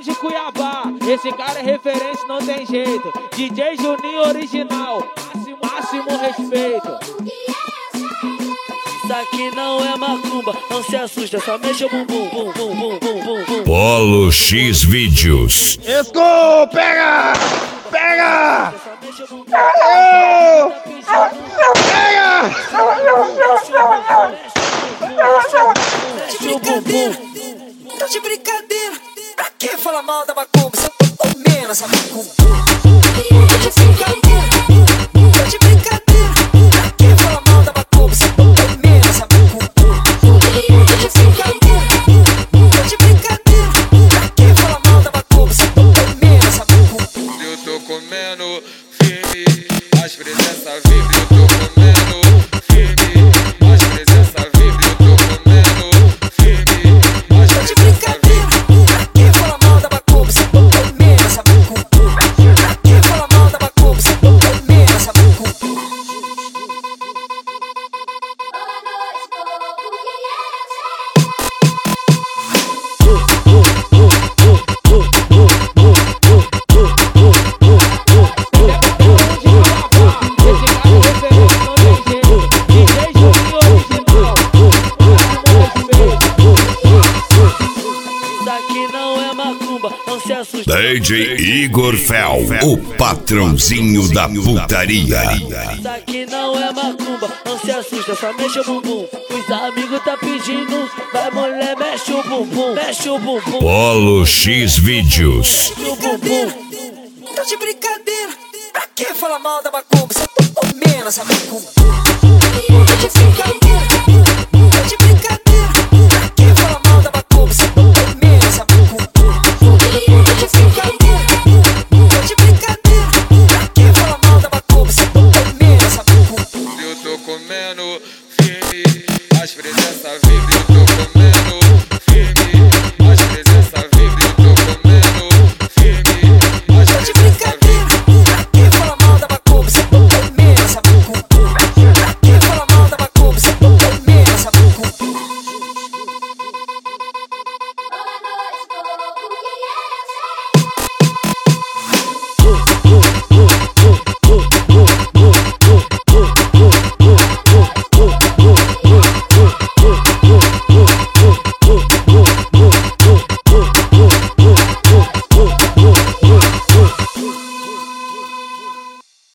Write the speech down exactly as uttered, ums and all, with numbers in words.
de Cuiabá. Esse cara é referência, não tem jeito. D J Juninho original, máximo, máximo respeito. Isso aqui não é macumba, não se assusta, só mexe o bumbum, bum, bum, bum, bum, bum, bum. Polo X Vídeos. Esco, pega! Pega! Pega! Mexe o bumbum. Tá de brincadeira, pra que falar mal da macumba? Você tá comendo essa macumba. Tá de brincadeira, tá de brincadeira, pra que falar mal da macumba? Você tá comendo essa macumba. Tá de brincadeira, tá de brincadeira, pra que falar mal da macumba? Você tá comendo essa macumba. Eu tô comendo firme, as presenças vibram. Eu tô comendo firme, as presenças vibram. Eu tô comendo firme, as Tá de presenças brincadeira, pra que falar mal da macumba? Você tá comendo essa macumba. Pra que falar mal da macumba? Você tá comendo essa macumba. D J Igor Fel, o patrãozinho da putaria. Isso aqui não é macumba, não se assusta, só mexe o bumbum. Os amigos tá pedindo, vai mulher, mexe o bumbum, mexe o bumbum. Polo X Vídeos. Mexe o bumbum. Tá de brincadeira, pra que falar mal da macumba? Você tá comendo essa macumba. Tá de brincadeira.